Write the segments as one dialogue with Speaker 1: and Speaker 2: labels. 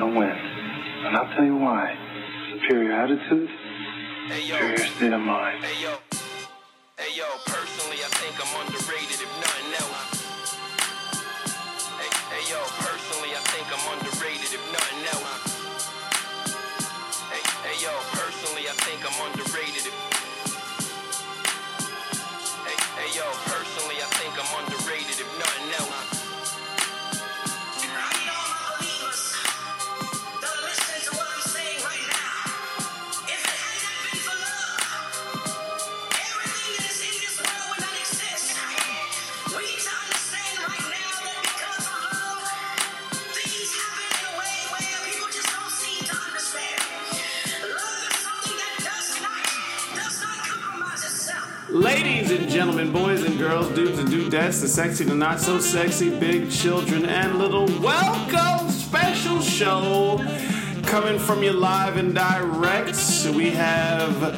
Speaker 1: gonna win. And I'll tell you why. Superior attitude, superior state of mind.
Speaker 2: Hey yo, personally I think I'm underrated if nothing else. Hey yo, personally I think I'm underrated if nothing else. Hey yo, personally I think I'm underrated if... Hey yo, personally I think I'm underrated if nothing else.
Speaker 3: Ladies and gentlemen, boys and girls, dudes and dudettes, the sexy, the not so sexy, big children and little, welcome! Special show coming from you live and direct. We have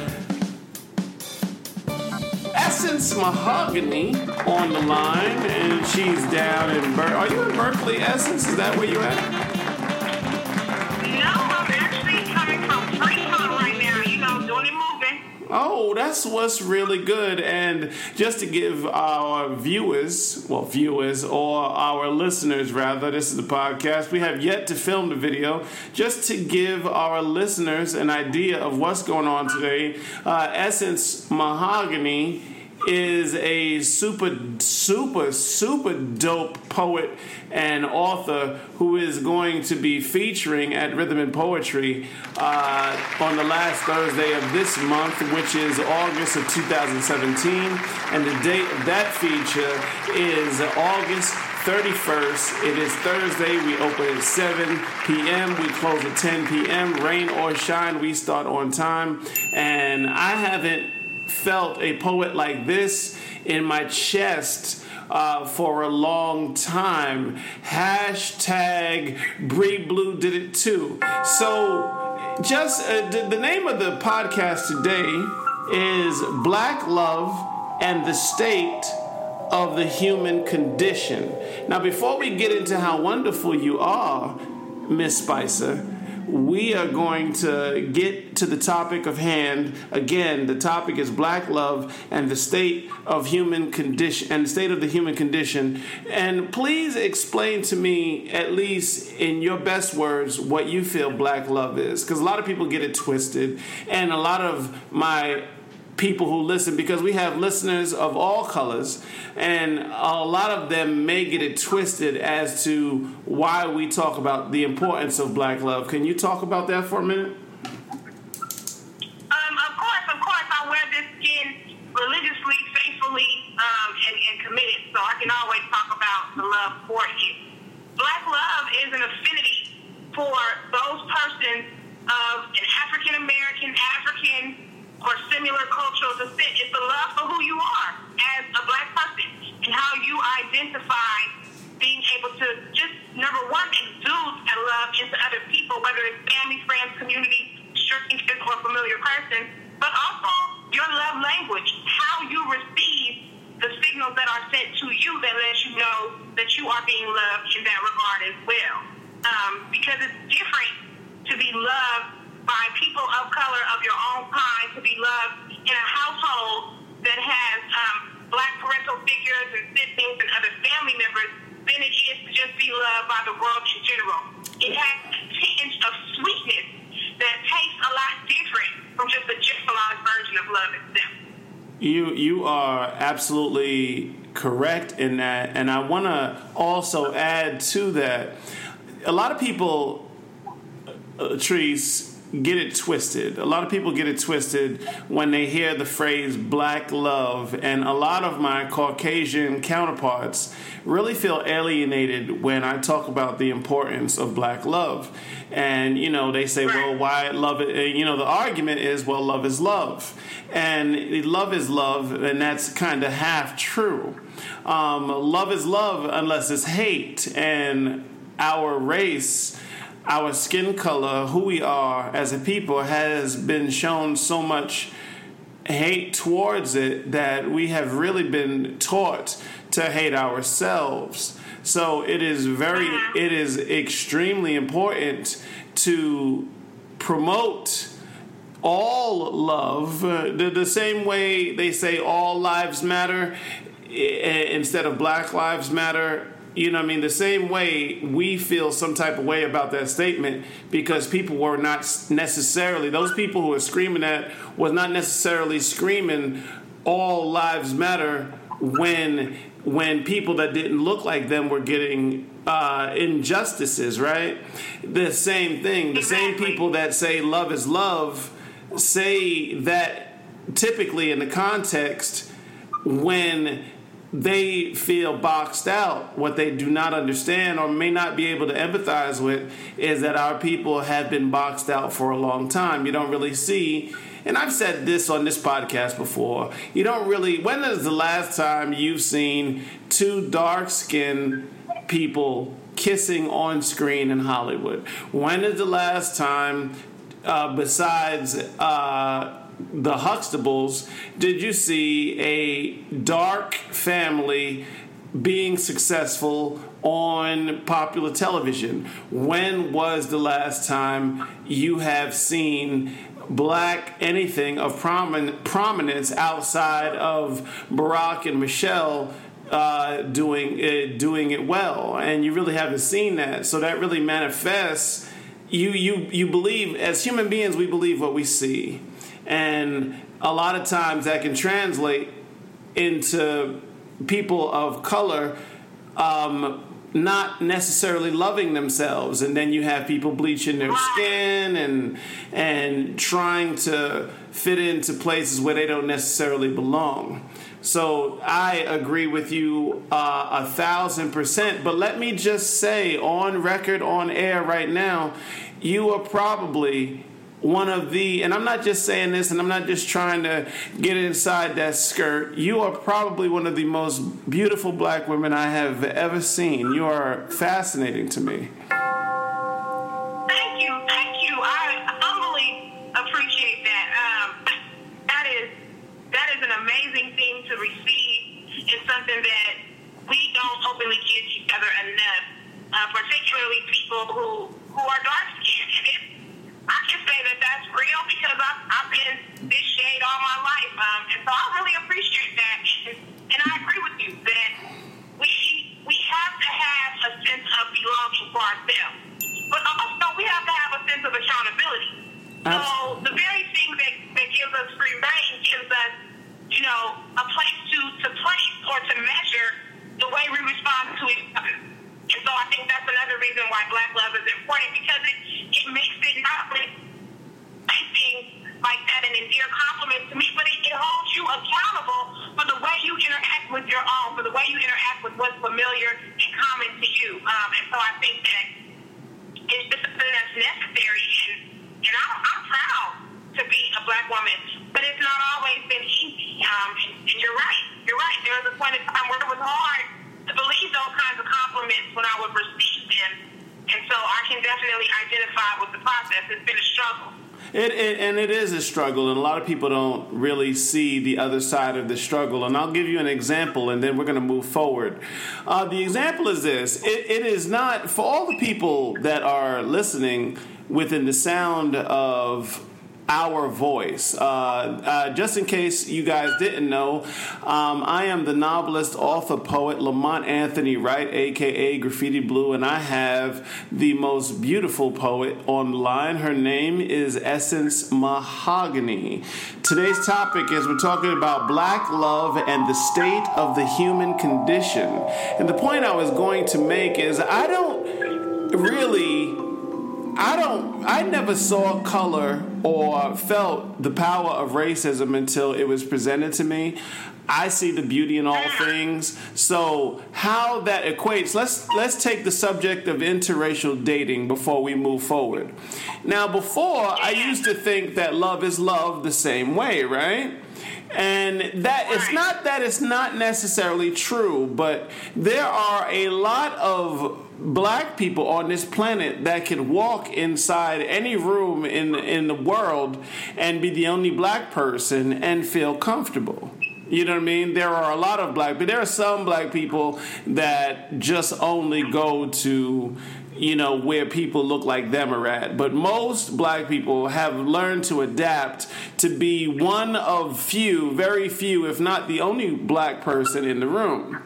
Speaker 3: Essence Mahogany on the line, and she's down in Are you in Berkeley, Essence? Is that where you at?
Speaker 4: No, I'm actually coming from Fremont right now, doing it moving.
Speaker 3: Oh, that's what's really good. And just to give our viewers, or our listeners rather, this is the podcast, we have yet to film the video, just to give our listeners an idea of what's going on today. Essence Mahogany is a super dope poet and author who is going to be featuring at Rhythm and Poetry on the last Thursday of this month, which is August of 2017. And the date of that feature is August 31st. It is Thursday. We open at 7 p.m. We close at 10 p.m. Rain or shine, we start on time. And I haven't felt a poet like this in my chest for a long time. Hashtag Bree Blue did it too. So just the name of the podcast today is Black Love and the State of the Human Condition. Now, before we get into how wonderful you are, Miss Spicer, we are going to get to the topic of hand. Again, the topic is Black Love and the state of human condition and the state of the human condition. And please explain to me, at least in your best words, what you feel Black love is. Because a lot of people get it twisted. And a lot of my people who listen, because we have listeners of all colors, and a lot of them may get it twisted as to why we talk about the importance of Black love. Can you talk about that for a minute?
Speaker 4: Of course, I wear this skin religiously, faithfully, and committed, so I can always talk about the love for you. Black love is an affinity for those persons of an African American, or similar cultural descent. It's the love for who you are as a Black person and how you identify being able to just, number one, exude and love into other people, whether it's family, friends, community, strangers, or familiar person, but also your love language, how you receive the signals that are sent to you that let you know that you are being loved in that regard as well. Because it's different to be loved by people of color of your own kind, to be loved in a household that has Black parental figures and siblings and other family members than it is to just be loved by the world in general. It has a tinge of sweetness that tastes a lot different from just a generalized version of love itself.
Speaker 3: You are absolutely correct in that, and I want to also add to that, a lot of people, Trees, get it twisted. A lot of people get it twisted when they hear the phrase Black love, and a lot of my Caucasian counterparts really feel alienated when I talk about the importance of Black love. And, they say, well, why love it? The argument is, well, love is love. And love is love, and that's kind of half true. Love is love unless it's hate. And our race, our skin color, who we are as a people, has been shown so much hate towards it that we have really been taught to hate ourselves. So it is extremely important to promote all love, the same way they say all lives matter instead of Black Lives Matter. You know what I mean? The same way we feel some type of way about that statement because people were not necessarily, those people who were screaming that was not necessarily screaming all lives matter when people that didn't look like them were getting injustices, right? The same thing. The same people that say love is love say that typically in the context when they feel boxed out. What they do not understand or may not be able to empathize with is that our people have been boxed out for a long time. You don't really see, and I've said this on this podcast before, you don't really, when is the last time you've seen two dark-skinned people kissing on screen in Hollywood? When is the last time, besides the Huxtables, did you see a dark family being successful on popular television? When was the last time you have seen black anything of prominence outside of Barack and Michelle doing it well? And you really haven't seen that. So that really manifests. You believe, as human beings, we believe what we see. And a lot of times that can translate into people of color not necessarily loving themselves. And then you have people bleaching their skin and trying to fit into places where they don't necessarily belong. So I agree with you 1,000%. But let me just say on record, on air right now, you are probably one of the, and I'm not just saying this and I'm not just trying to get inside that skirt, you are probably one of the most beautiful black women I have ever seen. You are fascinating to me.
Speaker 4: Thank you. I humbly appreciate that. That is an amazing thing to receive. It's something that we don't openly give each other enough, particularly people who are dark-skinned. I can say that that's real because I've been this shade all my life. And so I really appreciate that. And I agree with you that we have to have a sense of belonging for ourselves. But also we have to have a sense of accountability. So the very thing that gives us free reign gives us, a place to place or to measure the way we respond to each other. And so I think that's another reason why Black love is important, because it makes it not only things like that an endeared compliment to me, but it holds you accountable for the way you interact with your own, for the way you interact with what's familiar and common to you. And so I think that it's just something that's necessary. And I'm proud to be a Black woman, but it's not always been easy. And you're right. There was a point in time where it was hard to believe those kinds of compliments when I would receive them. And so I can definitely identify with the process. It's been a struggle.
Speaker 3: It is a struggle, and a lot of people don't really see the other side of the struggle. And I'll give you an example, and then we're going to move forward. The example is this. It is not, for all the people that are listening within the sound of our voice. Just in case you guys didn't know, I am the novelist, author, poet Lamont Anthony Wright, a.k.a. Graffiti Blue, and I have the most beautiful poet on the line. Her name is Essence Mahogany. Today's topic is we're talking about Black love and the state of the human condition. And the point I was going to make is I never saw color or felt the power of racism until it was presented to me. I see the beauty in all things. So how that equates, let's take the subject of interracial dating before we move forward. Now, before, I used to think that love is love the same way, right? And that it's not that it's not necessarily true, but there are a lot of Black people on this planet that can walk inside any room in the world and be the only Black person and feel comfortable. You know what I mean? There are a lot of black, but there are some black people that just only go to, where people look like them are at. But most black people have learned to adapt to be one of few, very few, if not the only black person in the room.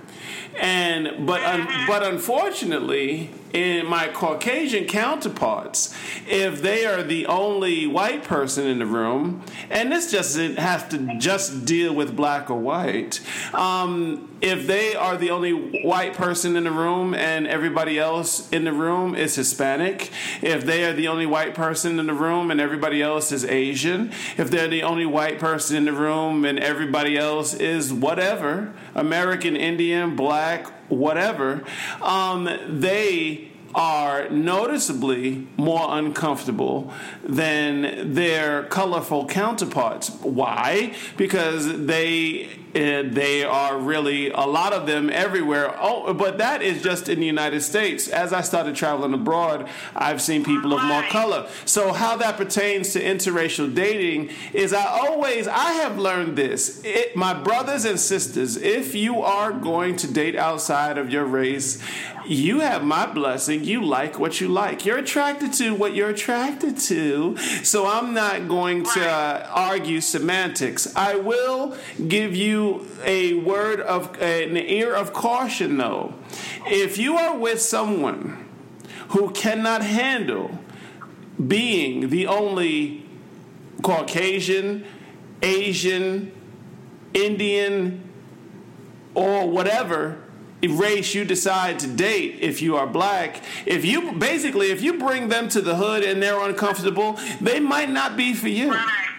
Speaker 3: But unfortunately, in my Caucasian counterparts, if they are the only white person in the room, and this doesn't have to just deal with black or white, if they are the only white person in the room and everybody else in the room is Hispanic, if they are the only white person in the room and everybody else is Asian, if they're the only white person in the room and everybody else is whatever, American, Indian, black, whatever, they are noticeably more uncomfortable than their colorful counterparts. Why? Because they are really, a lot of them everywhere. Oh, but that is just in the United States. As I started traveling abroad, I've seen people of more color. So how that pertains to interracial dating is I have learned this. My brothers and sisters, if you are going to date outside of your race, you have my blessing. You like what you like. You're attracted to what you're attracted to. So I'm not going to argue semantics. I will give you an ear of caution, though. If you are with someone who cannot handle being the only Caucasian, Asian, Indian, or whatever race you decide to date, if you are black, if you bring them to the hood and they're uncomfortable, they might not be for you.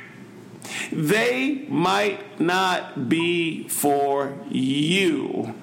Speaker 3: They might not be for you.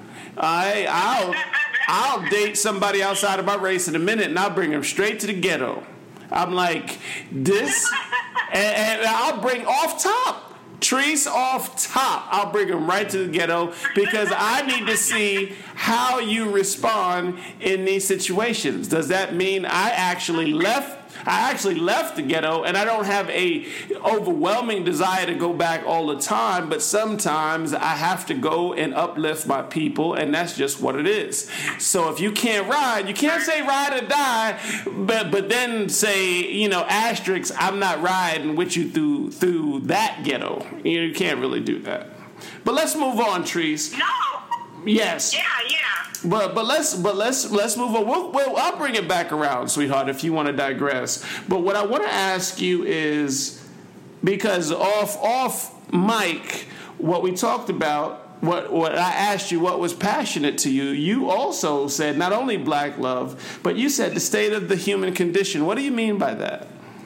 Speaker 3: I'll date somebody outside of my race in a minute, and I'll bring them straight to the ghetto. I'm like, this, and I'll bring off top. Trees off top. I'll bring them right to the ghetto because I need to see how you respond in these situations. Does that mean I actually left the ghetto and I don't have a overwhelming desire to go back all the time, but sometimes I have to go and uplift my people, and that's just what it is. So if you can't ride, you can't say ride or die, but then say, asterisk, I'm not riding with you through that ghetto. You can't really do that. But let's move on, Trees.
Speaker 4: No.
Speaker 3: Yes.
Speaker 4: Yeah.
Speaker 3: But let's move on. I'll bring it back around, sweetheart, if you want to digress. But what I want to ask you is, because off mic, what we talked about, what I asked you, what was passionate to you, you also said not only black love, but you said the state of the human condition. What do you mean by that?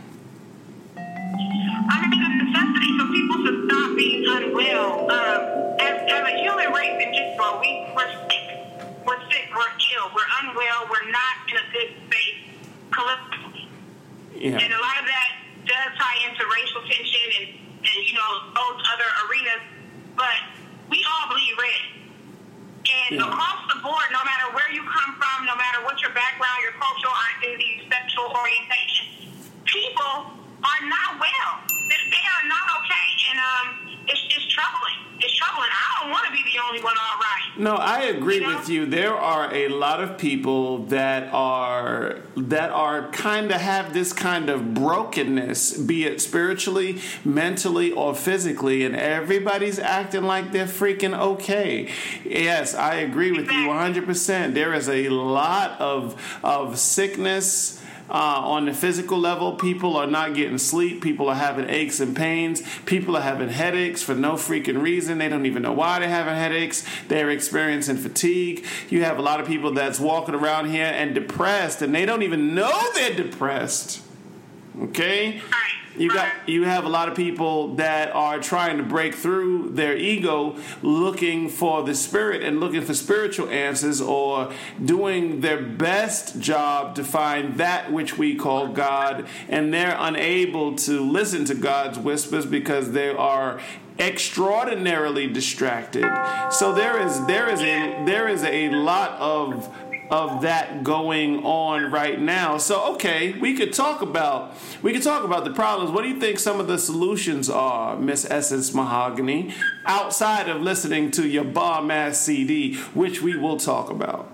Speaker 4: I mean, the necessity for people to stop being unwell. As a human race in general, we're sick. We're sick. We're ill. We're unwell. We're not in a good space collectively.
Speaker 3: Yeah.
Speaker 4: And a lot of that does tie into racial tension and those other arenas. But we all bleed red. And across the board, no matter where you come from, no matter what your background, your cultural identity, sexual orientation, people are not well. They are not okay, and it's troubling. It's troubling. I don't want to be the only one all right.
Speaker 3: No, I agree with you. There are a lot of people that are kind of have this kind of brokenness, be it spiritually, mentally, or physically, and everybody's acting like they're freaking okay. Yes, I agree with you 100%. There is a lot of sickness. On the physical level, people are not getting sleep. People are having aches and pains. People are having headaches for no freaking reason. They don't even know why they're having headaches. They're experiencing fatigue. You have a lot of people that's walking around here and depressed, and they don't even know they're depressed. Okay? You have a lot of people that are trying to break through their ego, looking for the spirit and looking for spiritual answers, or doing their best job to find that which we call God, and they're unable to listen to God's whispers because they are extraordinarily distracted. So there is a lot of that going on right now. So, okay, we could talk about the problems. What do you think some of the solutions are, Miss Essence Mahogany, outside of listening to your bomb ass CD, which we will talk about?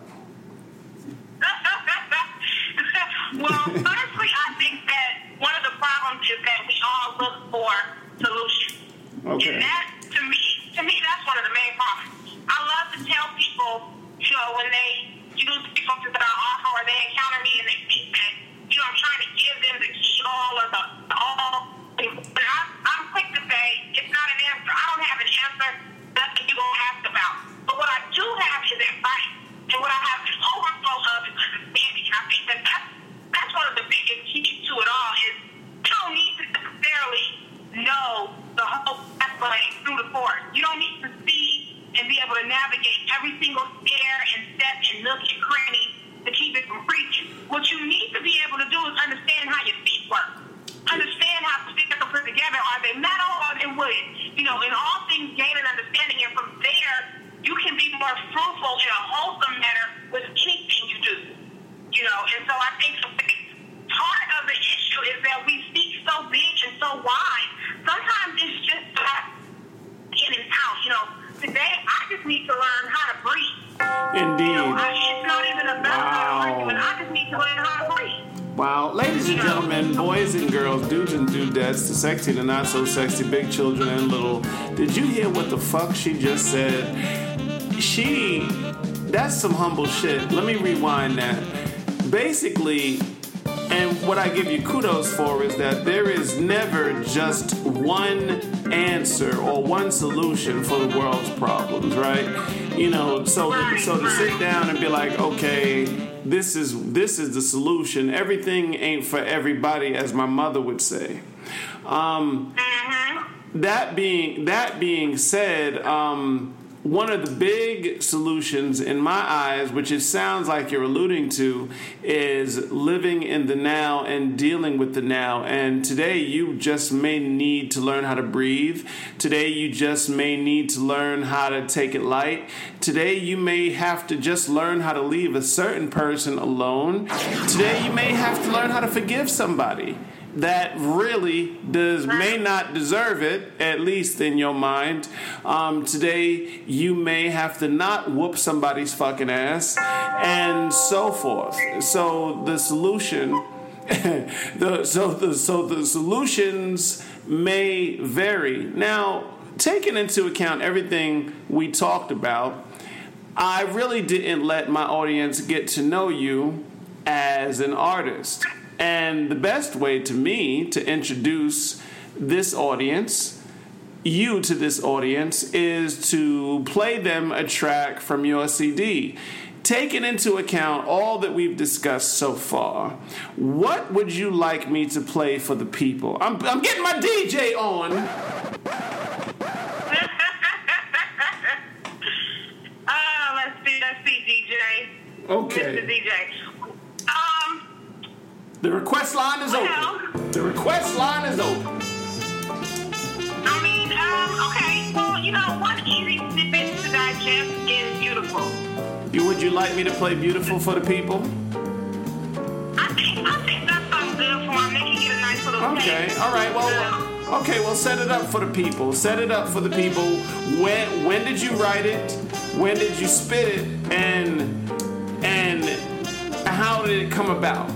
Speaker 4: Well, honestly, I think that one of the problems is that we all look for solutions.
Speaker 3: Okay.
Speaker 4: And that, to me, that's one of the main problems. I love to tell people, when they use something that I offer or they encounter me and they think that, I'm trying to give them the key all or the all. But I'm quick to say, it's not an answer. I don't have an answer. That's what you're going to ask about. But what I do have is advice. And what I have is overflow of is understanding. And I think that that's one of the biggest keys to it all is you don't need to necessarily know the whole pathway through the forest. You don't need to see and be able to navigate every single stair and step and nook and cranny to keep it from preaching. What you need to be able to do is understand how your feet work. Understand how sticks are put together. Are they metal or are they wood? In all things, gain an understanding. And from there, you can be more fruitful in a wholesome manner with anything you do. And so I think the big part of the issue is that we speak so big and so wide. Sometimes it's just in and out. Today I just need to learn how to breathe.
Speaker 3: Indeed.
Speaker 4: It's not even about argument. I just need to learn how to breathe.
Speaker 3: Wow. Ladies and gentlemen, boys and girls, dudes and dudettes, the sexy and the not so sexy, big children and little, did you hear what the fuck she just said? That's some humble shit. Let me rewind that. Basically, and what I give you kudos for is that there is never just one answer or one solution for the world's problems, right? So to sit down and be like, okay, this is the solution. Everything ain't for everybody, as my mother would say. That being said, one of the big solutions in my eyes, which it sounds like you're alluding to, is living in the now and dealing with the now. And today you just may need to learn how to breathe. Today you just may need to learn how to take it light. Today you may have to just learn how to leave a certain person alone. Today you may have to learn how to forgive somebody that really may not deserve it, at least in your mind. Today, you may have to not whoop somebody's fucking ass, and so forth. So the solution, the solutions may vary. Now, taking into account everything we talked about, I really didn't let my audience get to know you as an artist. And the best way to me to introduce you to this audience, is to play them a track from your CD. Taking into account all that we've discussed so far, what would you like me to play for the people? I'm getting my DJ on.
Speaker 4: Let's see, DJ.
Speaker 3: Okay.
Speaker 4: Mr. DJ.
Speaker 3: The request line is open. The request line is open.
Speaker 4: Okay. Well, one easy snippet to digest is Beautiful.
Speaker 3: Would you like me to play Beautiful for the people?
Speaker 4: I think that sounds good for me. Making it a nice little
Speaker 3: Okay. All right. Well, set it up for the people. Set it up for the people. When did you write it? When did you spit it? And how did it come about?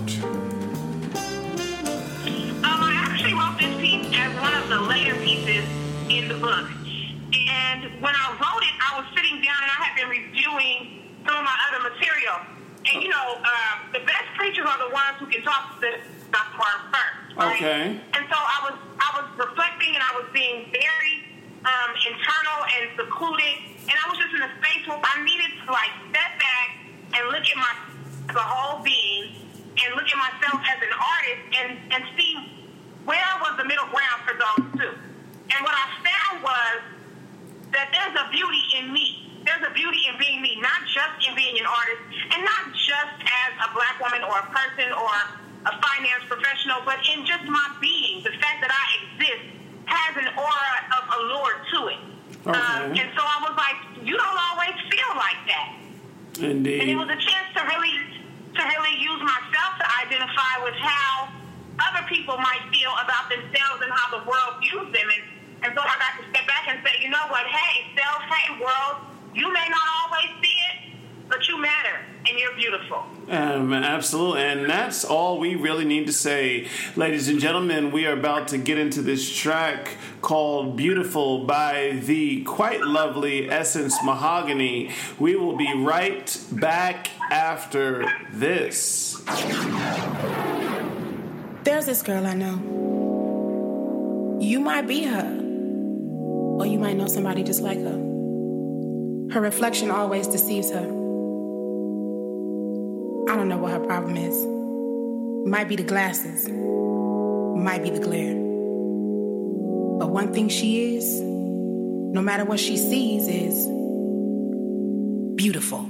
Speaker 4: I wrote this piece as one of the later pieces in the book. And when I wrote it, I was sitting down and I had been reviewing some of my other material. And the best preachers are the ones who can talk to the part first. Right?
Speaker 3: Okay.
Speaker 4: And so I was reflecting and I was being very internal and secluded. And I was just in a space where I needed to step back and look at the whole being and look at myself as an artist and see where was the middle ground for those two. And what I found was that there's a beauty in me. There's a beauty in being me, not just in being an artist, and not just as a black woman or a person or a finance professional, but in just my being. The fact that I exist has an aura of allure to it.
Speaker 3: Okay.
Speaker 4: And so I was like, you don't always feel like that.
Speaker 3: Indeed.
Speaker 4: And it was a chance to really use myself to identify with how other people might feel about themselves and how the world views them. And so I got to step back and say, you know what, hey, self, hey, world, you may not always see it, but you matter, and you're beautiful.
Speaker 3: Absolutely, and that's all we really need to say. Ladies and gentlemen, we are about to get into this track called Beautiful by the quite lovely Essence Mahogany. We will be right back after this.
Speaker 5: There's this girl I know. You might be her, or you might know somebody just like her. Her reflection always deceives her. I don't know what her problem is. Might be the glasses. Might be the glare. But one thing she is, no matter what she sees, is beautiful.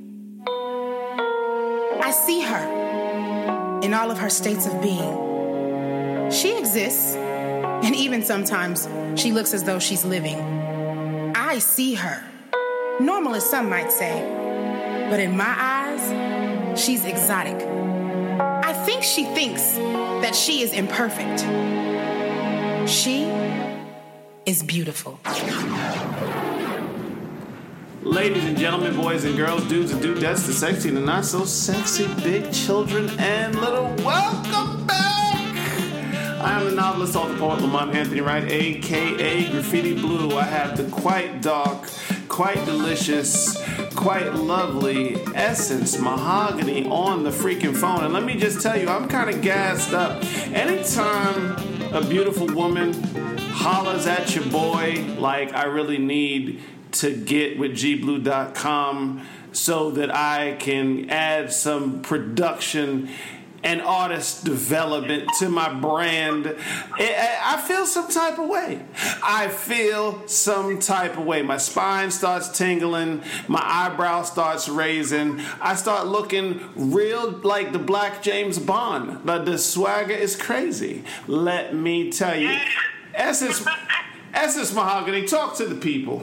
Speaker 5: I see her in all of her states of being. She exists, and even sometimes she looks as though she's living. I see her. Normal, as some might say. But in my eyes, she's exotic. I think she thinks that she is imperfect. She is beautiful.
Speaker 3: Ladies and gentlemen, boys and girls, dudes and dudettes, the sexy and the not so sexy, big children and little, welcome back! I am the novelist, author, poet, Lamont Anthony Wright, a.k.a. Graffiti Blue. I have the quite dark, quite delicious, quite lovely Essence Mahogany on the freaking phone. And let me just tell you, I'm kind of gassed up. Anytime a beautiful woman hollers at your boy like I really need to get with gblue.com so that I can add some production and artist development to my brand, I feel some type of way. I feel some type of way. My spine starts tingling. My eyebrow starts raising. I start looking real like the Black James Bond. The swagger is crazy. Let me tell you. Essence Mahogany, talk to the people.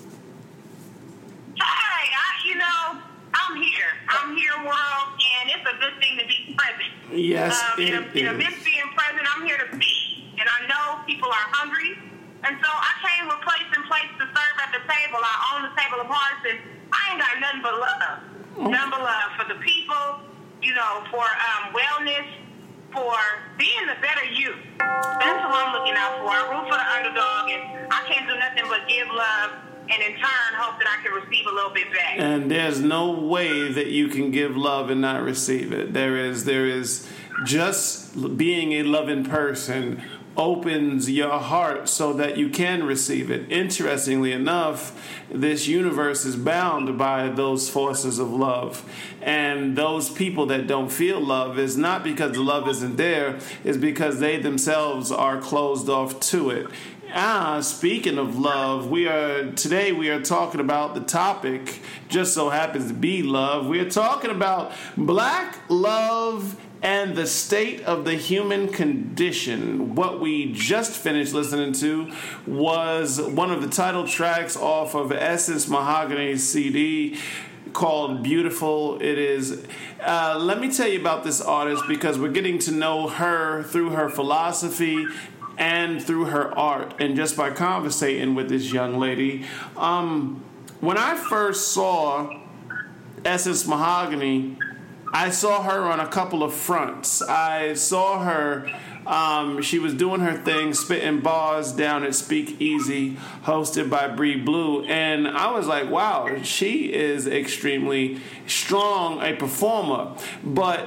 Speaker 4: Hi, I'm here. I'm here, world, and it's a good thing to be present.
Speaker 3: Yes,
Speaker 4: in a midst being present, I'm here to feed, and I know people are hungry, and so I came with place and place to serve at the table. I own the table of hearts, and I ain't got nothing but love. Nothing but love for the people, for wellness, for being the better you. That's what I'm looking out for. I root for the underdog, and I can't do nothing but give love, and in turn hope that I can receive a little bit back.
Speaker 3: And there's no way that you can give love and not receive it. There is just being a loving person opens your heart so that you can receive it. Interestingly enough, this universe is bound by those forces of love. And those people that don't feel love is not because the love isn't there, it's because they themselves are closed off to it. Speaking of love, today we are talking about the topic, just so happens to be love. We are talking about black love and the state of the human condition. What we just finished listening to was one of the title tracks off of Essence Mahogany's CD called Beautiful. It is. Let me tell you about this artist because we're getting to know her through her philosophy and through her art, and just by conversating with this young lady. When I first saw Essence Mahogany, I saw her on a couple of fronts. I saw her, she was doing her thing, spitting bars down at Speak Easy, hosted by Bree Blue, and I was like, wow, she is extremely strong, a performer, but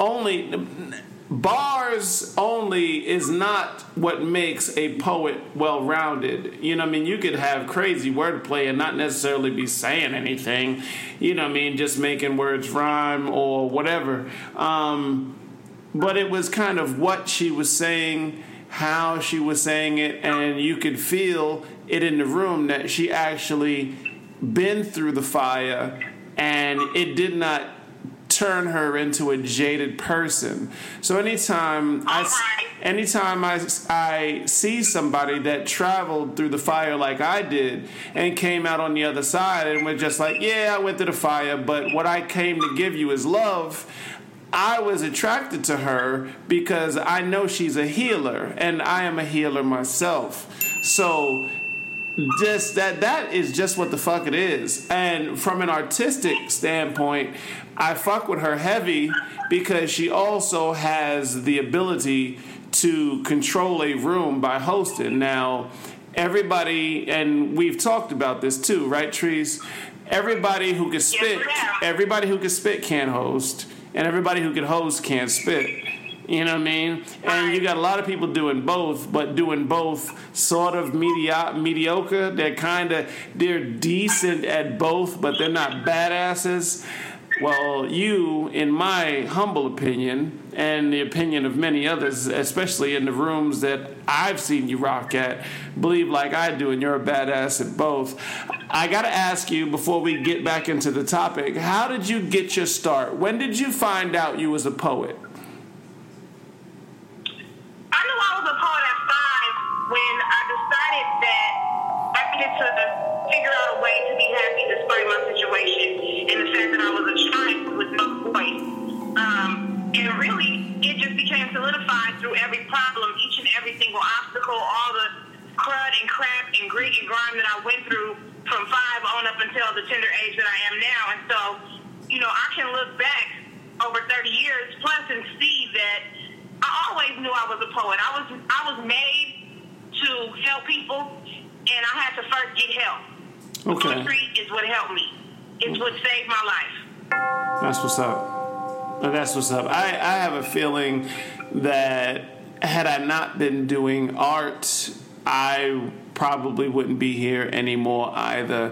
Speaker 3: bars only is not what makes a poet well-rounded. You know what I mean? You could have crazy wordplay and not necessarily be saying anything. You know what I mean? Just making words rhyme or whatever. But it was kind of what she was saying, how she was saying it, and you could feel it in the room that she actually been through the fire, and it did not turn her into a jaded person. So anytime I see somebody that traveled through the fire like I did and came out on the other side and was just like, yeah, I went through the fire, but what I came to give you is love, I was attracted to her because I know she's a healer, and I am a healer myself. So just that is just what the fuck it is. And from an artistic standpoint, I fuck with her heavy because she also has the ability to control a room by hosting. Now, everybody, and we've talked about this too, right, Trees? Everybody who can spit, can't host. And everybody who can host can't spit. You know what I mean? And you got a lot of people doing both, but doing both sort of mediocre. They're decent at both, but they're not badasses. Well, you, in my humble opinion, and the opinion of many others, especially in the rooms that I've seen you rock at, believe like I do, and you're a badass at both. I got to ask you, before we get back into the topic, how did you get your start? When did you find out you was a poet?
Speaker 4: I knew I was a poet at 5 when I decided that I needed to figure out a way to be happy despite my situation and the fact that I was a child with no voice. And really, it just became solidified through every problem, each and every single obstacle, all the crud and crap and grit and grime that I went through from 5 on up until the tender age that I am now. And so, I can look back over 30 years plus and see that I always knew I was a poet. I was made to help people, and I had to first get help.
Speaker 3: Okay.
Speaker 4: Poetry is what helped me. It's what saved my life.
Speaker 3: That's what's up. That's what's up. I have a feeling that had I not been doing art, I probably wouldn't be here anymore either.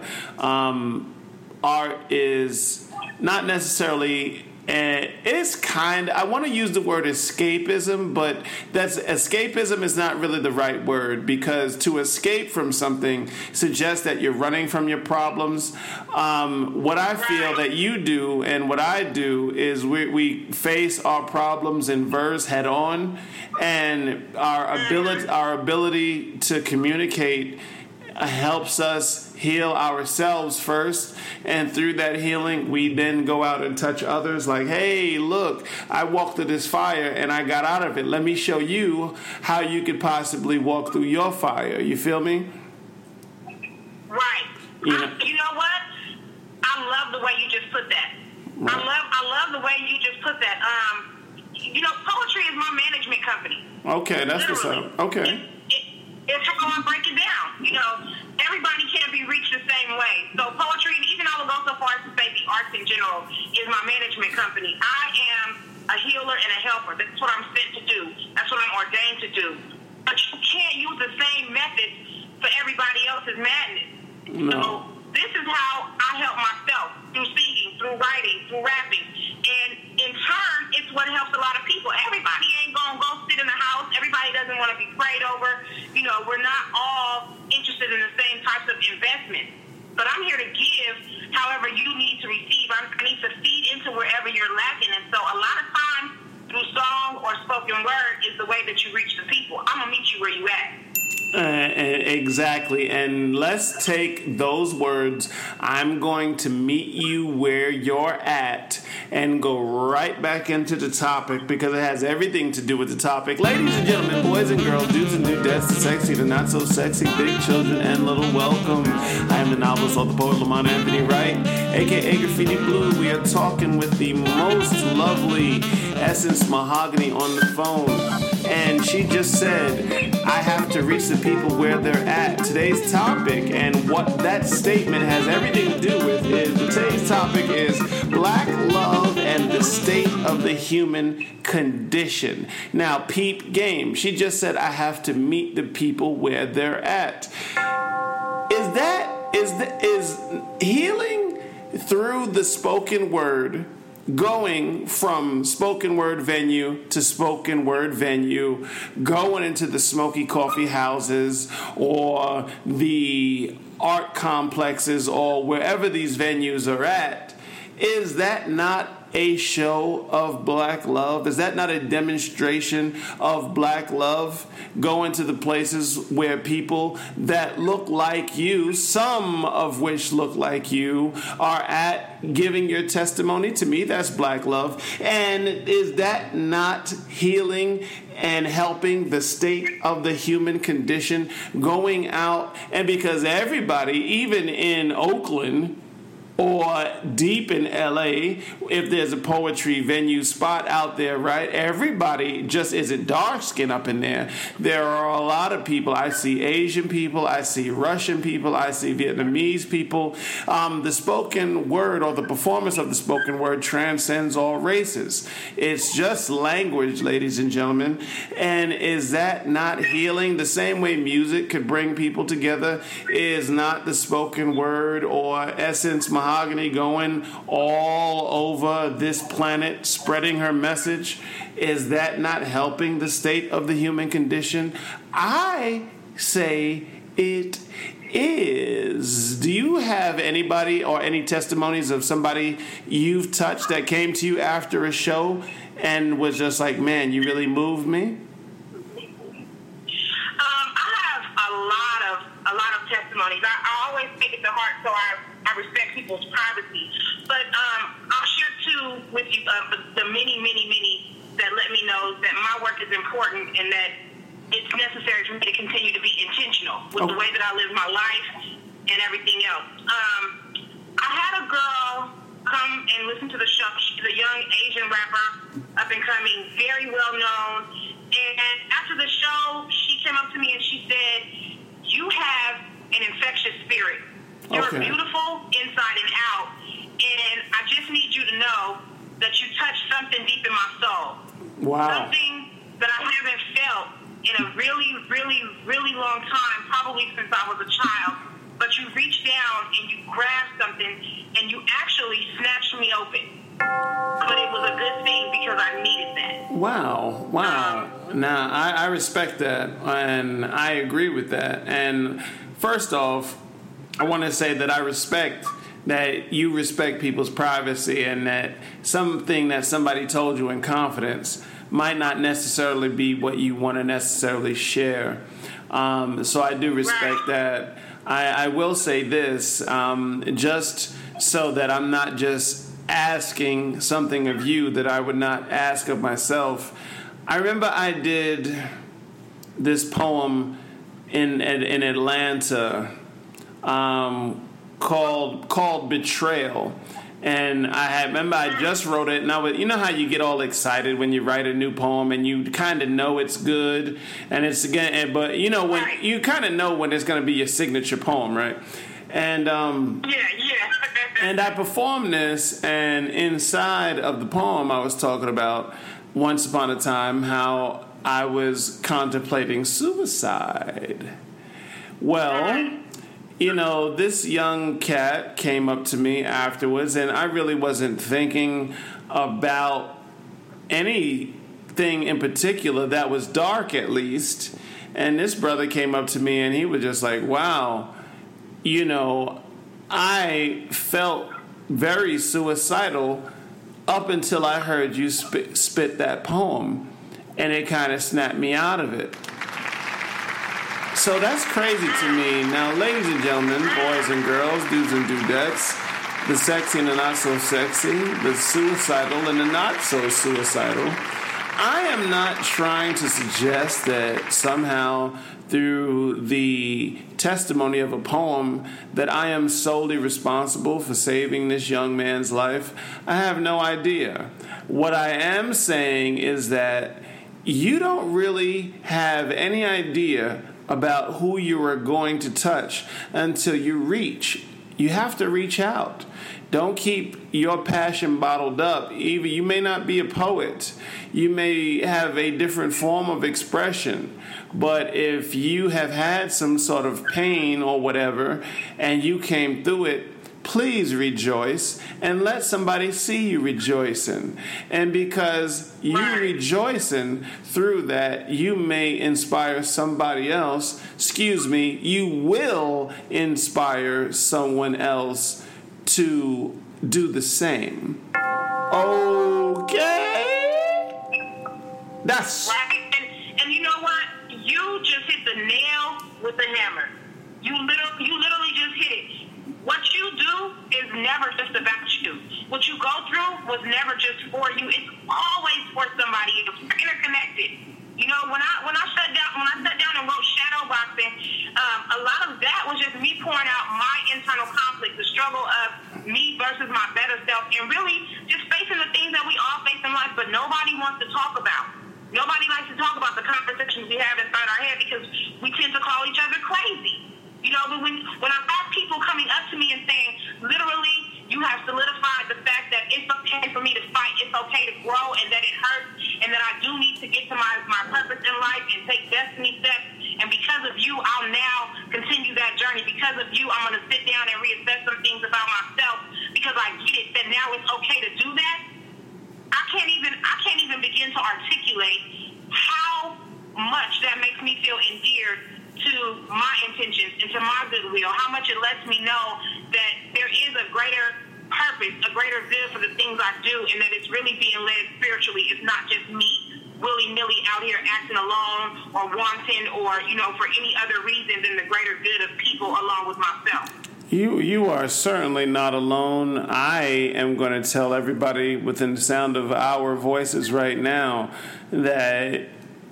Speaker 3: Art is not necessarily... it's I want to use the word escapism, but escapism is not really the right word, because to escape from something suggests that you're running from your problems. What I feel that you do and what I do is we face our problems in verse head on, and our ability to communicate helps us heal ourselves first, and through that healing we then go out and touch others like, hey, look, I walked through this fire and I got out of it. Let me show you how you could possibly walk through your fire. You feel me?
Speaker 4: Right. You know what? I love the way you just put that. Right. I love the way you just put that. Poetry is my management company.
Speaker 3: Okay, that's
Speaker 4: literally.
Speaker 3: What's up. Okay.
Speaker 4: It's how I break it down. Everybody can't be reached the same way. So poetry, and even I will go so far as to say the arts in general, is my management company. I am a healer and a helper. That's what I'm sent to do. That's what I'm ordained to do. But you can't use the same methods for everybody else's madness.
Speaker 3: No.
Speaker 4: So this is how I help myself, through singing, through writing, through rapping. And in turn, it's what helps a lot of people. Everybody ain't going to go sit in the house. Everybody doesn't want to be prayed over. We're not all interested in the same types of investments. But I'm here to give however you need to receive. I need to feed into wherever you're lacking. And so a lot of times, through song or spoken word is the way that you reach the people. I'm going to meet you where you at.
Speaker 3: Exactly. And let's take those words, I'm going to meet you where you're at, and go right back into the topic, because it has everything to do with the topic. Ladies and gentlemen, boys and girls, dudes and dudettes, the sexy, the not so sexy, big children and little, welcome. I am the novelist, author, poet, Lamont Anthony Wright, aka Graffiti Blue. We are talking with the most lovely Essence Mahogany on the phone, and she just said, I have to reach the people where they're at. Today's topic, and what that statement has everything to do with, is today's topic is Black love and the state of the human condition. Now, peep game. She just said, I have to meet the people where they're at. Is healing through the spoken word, going from spoken word venue to spoken word venue, going into the smoky coffee houses or the art complexes or wherever these venues are at, is that not a show of black love? Is that not a demonstration of black love? Going to the places where people that look like you, some of which look like you, are at, giving your testimony. To me, that's black love. And is that not healing and helping the state of the human condition? Going out, and because everybody, even in Oakland or deep in LA, if there's a poetry venue spot out there, right? Everybody just isn't dark skin up in there. There are a lot of people. I see Asian people, I see Russian people, I see Vietnamese people. The spoken word, or the performance of the spoken word, transcends all races. It's just language, ladies and gentlemen. And is that not healing? The same way music could bring people together, is not the spoken word or Essence Mahogany going all over this planet spreading her message? Is that not helping the state of the human condition? I say it is. Do you have anybody or any testimonies of somebody you've touched that came to you after a show and was just like, man, you really moved me?
Speaker 4: I have a lot of testimonies. I always take it to heart, so I respect people's privacy. But I'll share two with you, the many that let me know that my work is important and that it's necessary for me to continue to be intentional with the way that I live my life and everything else. I had a girl come and listen to the show. She's a young Asian rapper, up and coming, very well known. And after the show, she came up to me and she said, "You have an infectious spirit. You're beautiful inside and out. And I just need you to know that you touched something deep in my soul."
Speaker 3: Wow.
Speaker 4: Something that I haven't felt in a really long time, probably since I was a child. But you reached down and you grabbed something and you actually snatched me open. But it was a good thing because I needed that.
Speaker 3: Wow. Now, I respect that, and I agree with that. And first off, I want to say that I respect that you respect people's privacy, and that something that somebody told you in confidence might not necessarily be what you want to necessarily share. So I do respect that. I will say this, just so that I'm not just asking something of you that I would not ask of myself. I remember I did this poem in Atlanta called Betrayal. And I just wrote it, and you know how you get all excited when you write a new poem and you kind of know it's good, and it's again, but you know when you kind of know when it's going to be your signature poem, right? And and I performed this, and inside of the poem I was talking about once upon a time how I was contemplating suicide. Well, you know, this young cat came up to me afterwards, and I really wasn't thinking about anything in particular that was dark, at least. And this brother came up to me, and he was just like, wow, you know, I felt very suicidal up until I heard you spit that poem, and it kind of snapped me out of it. So that's crazy to me. Now, ladies and gentlemen, boys and girls, dudes and dudettes, the sexy and the not so sexy, the suicidal and the not so suicidal, I am not trying to suggest that somehow through the testimony of a poem that I am solely responsible for saving this young man's life. I have no idea. What I am saying is that you don't really have any idea about who you are going to touch until you reach. You have to reach out. Don't keep your passion bottled up. Even you may not be a poet. You may have a different form of expression. But if you have had some sort of pain or whatever and you came through it, please rejoice and let somebody see you rejoicing. And because you rejoicing through that, you may inspire somebody else. You will inspire someone else to do the same. Okay. That's
Speaker 4: right. And you know what? You just hit the nail with the hammer. You literally just hit it. What you do is never just about you. What you go through was never just for you. It's always for somebody. It's interconnected. You know, when I sat down and wrote Shadow Boxing, a lot of that was just me pouring out my internal conflict, the struggle of me versus my better self, and really just facing the things that we all face in life, but nobody wants to talk about. Nobody likes to talk about the conversations we have inside our head because we tend to call each other crazy. You know, when I have people coming up to me and saying, literally, you have solidified the fact that it's okay for me to fight, it's okay to grow, and that it hurts, and that I do need to get to my purpose in life and take destiny steps. And because of you, I'll now continue that journey. Because of you, I'm going to sit down and reassess some things about myself because I get it that now it's okay to do that. I can't even begin to articulate how much that makes me feel endeared to my intentions and to my goodwill, how much it lets me know that there is a greater purpose, a greater good for the things I do, and that it's really being led spiritually. It's not just me willy-nilly out here acting alone or wanting or, you know, for any other reason than the greater good of people along with myself.
Speaker 3: You are certainly not alone. I am going to tell everybody within the sound of our voices right now that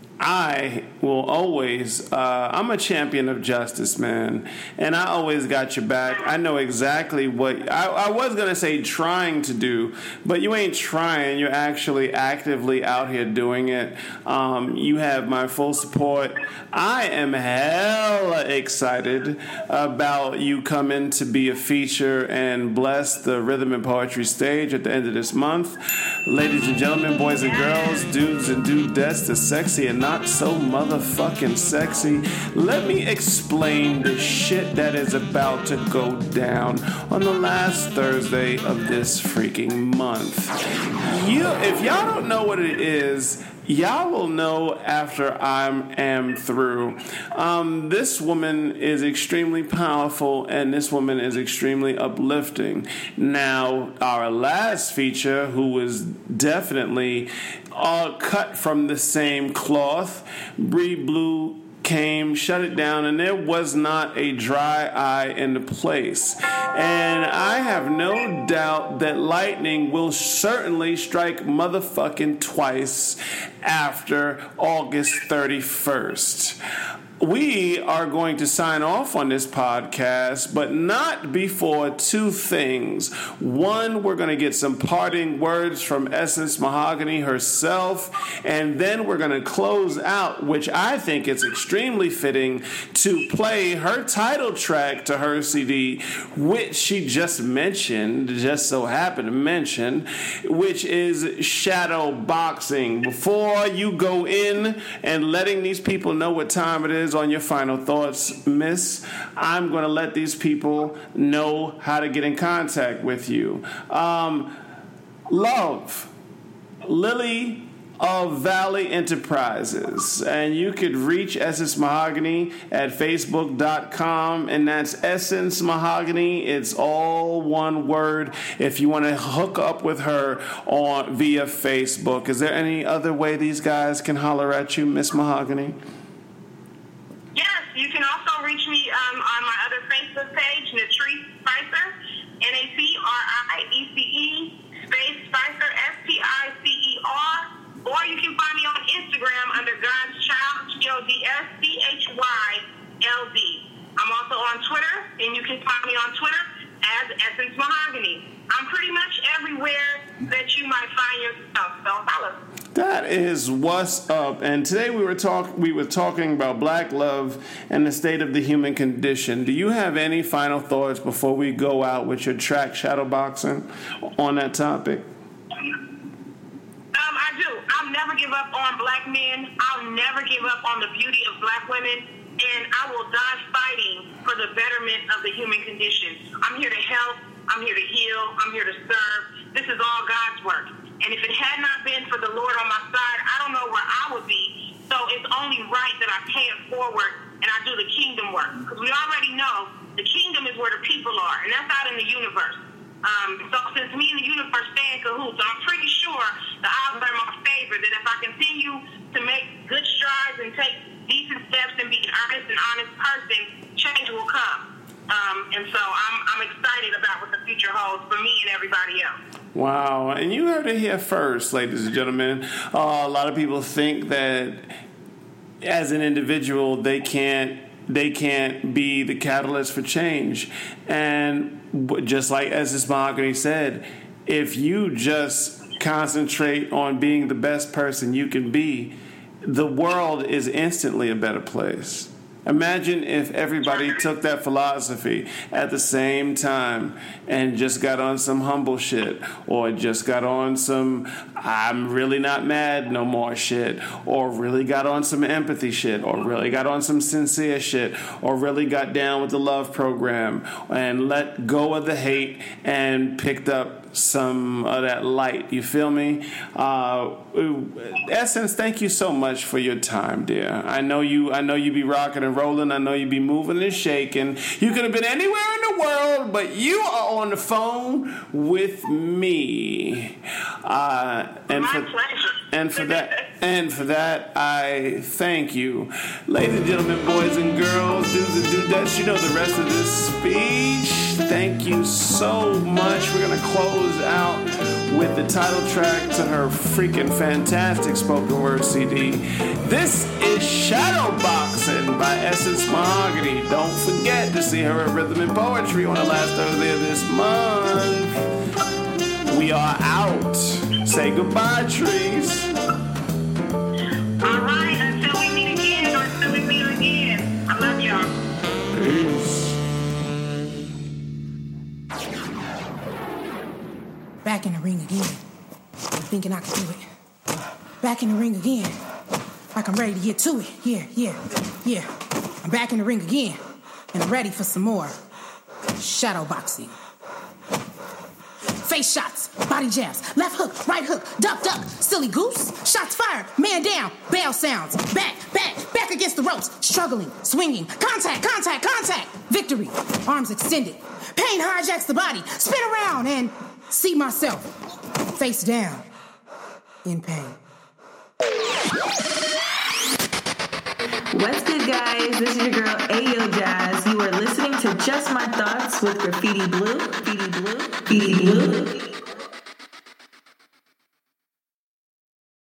Speaker 3: I will always, I'm a champion of justice, man, and I always got your back. I know exactly what, I was going to say trying to do, but you ain't trying, you're actually actively out here doing it. You have my full support. I am hella excited about you coming to be a feature and bless the Rhythm and Poetry stage at the end of this month. Ladies and gentlemen, boys and girls, dudes and dudettes, the sexy and not so motherfucking sexy, let me explain the shit that is about to go down on the last Thursday of this freaking month. If y'all don't know what it is, y'all will know after I am through. This woman is extremely powerful, and this woman is extremely uplifting. Now, our last feature, who was definitely cut from the same cloth, Bree Blue came, shut it down, and there was not a dry eye in the place. And I have no doubt that lightning will certainly strike motherfucking twice after August 31st. We are going to sign off on this podcast, but not before two things. One, we're going to get some parting words from Essence Mahogany herself, and then we're going to close out, which I think is extremely fitting, to play her title track to her CD, which she just mentioned, just so happened to mention, which is Shadow Boxing. Before you go in and letting these people know what time it is, on your final thoughts, Miss, I'm going to let these people know how to get in contact with you. Love, Lily of Valley Enterprises, and you could reach Essence Mahogany at facebook.com, and that's Essence Mahogany. It's all one word if you want to hook up with her via Facebook. Is there any other way these guys can holler at you, Miss Mahogany?
Speaker 4: You can also reach me on my other Facebook page, Natrice Spicer, Natriece space Spicer, Spicer, or you can find me on Instagram under God's Child, GODSCHYLD. I'm also on Twitter, and you can find me on Twitter as Essence Mahogany. I'm pretty much everywhere that you might find yourself, so follow.
Speaker 3: That is what's up. And today we were talking about black love and the state of the human condition. Do you have any final thoughts before we go out with your track Shadowboxing on that topic?
Speaker 4: I do. I'll never give up on black men. I'll never give up on the beauty of black women. And I will die fighting for the betterment of the human condition. I'm here to help. I'm here to heal. I'm here to serve. This is all God's work. And if it had not been for the Lord on my side, I don't know where I would be. So it's only right that I pay it forward and I do the kingdom work. Because we already know the kingdom is where the people are, and that's out in the universe. So since me and the universe stay in cahoots. So I'm pretty sure the odds are in my favor that if I continue to make good strides and take decent steps and be an earnest and honest person, change will come. And so I'm excited about what the future holds for me and everybody else.
Speaker 3: Wow. And you heard it here first, ladies and gentlemen. A lot of people think that as an individual, they can't be the catalyst for change. And just like Essence Mahogany said, if you just concentrate on being the best person you can be, the world is instantly a better place. Imagine if everybody took that philosophy at the same time and just got on some humble shit, or just got on some I'm really not mad no more shit, or really got on some empathy shit, or really got on some sincere shit, or really got down with the love program and let go of the hate and picked up some of that light. You feel me? Essence, thank you so much for your time, dear. I know you be rocking and rolling. I know you be moving and shaking. You could have been anywhere in the world, but you are on the phone with me. And for that, I thank you. Ladies and gentlemen, boys and girls, dudes and dudettes, you know the rest of this speech. Thank you so much. We're going to close out with the title track to her freaking fantastic spoken word CD. This is Shadowboxing by Essence Mahogany. Don't forget to see her at Rhythm and Poetry on the last Thursday of this month. We are out. Say goodbye, trees.
Speaker 4: All right, until we meet again, or until we meet again. I love y'all.
Speaker 3: Peace.
Speaker 5: Back in the ring again. I'm thinking I can do it. Back in the ring again. Like I'm ready to get to it. Yeah. I'm back in the ring again. And I'm ready for some more shadowboxing. Face shots, body jabs, left hook, right hook, duck, silly goose, shots fired, man down, bell sounds, back against the ropes, struggling, swinging, contact, victory, arms extended, pain hijacks the body, spin around and see myself face down in pain.
Speaker 6: What's good, guys? This is your girl, Ayo Jazz. You are listening to Just My Thoughts with Graffiti Blue.